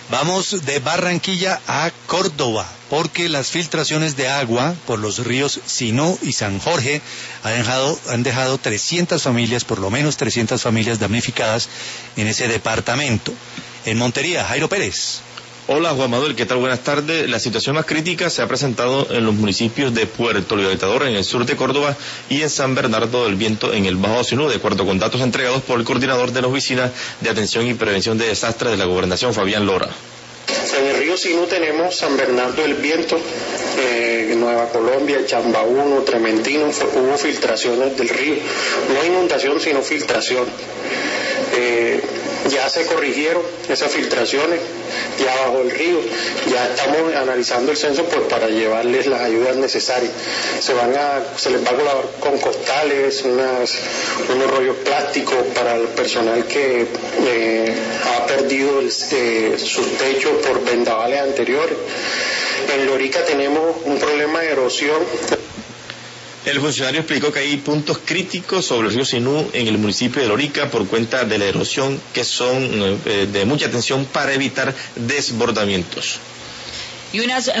Vamos de Barranquilla a Córdoba, porque las filtraciones de agua por los ríos Sinú y San Jorge han dejado 300 familias, por lo menos 300 familias damnificadas en ese departamento. En Montería, Jairo Pérez. Hola Juan Manuel, ¿qué tal? Buenas tardes. La situación más crítica se ha presentado en los municipios de Puerto Libertador, en el sur de Córdoba, y en San Bernardo del Viento, en el Bajo Sinú, de acuerdo con datos entregados por el coordinador de la Oficina de Atención y Prevención de Desastres de la Gobernación, Fabián Lora. En el río Sinú tenemos San Bernardo del Viento, Nueva Colombia, Chamba 1, Trementino, hubo filtraciones del río, no inundación sino filtración. Ya se corrigieron esas filtraciones, ya bajó el río, ya estamos analizando el censo pues para llevarles las ayudas necesarias. Se les va a colaborar con costales, unos rollos plásticos para el personal que ha perdido sus techos por vendavales anteriores. En Lorica tenemos un problema de erosión. El funcionario explicó que hay puntos críticos sobre el río Sinú en el municipio de Lorica por cuenta de la erosión que son de mucha atención para evitar desbordamientos. Y unas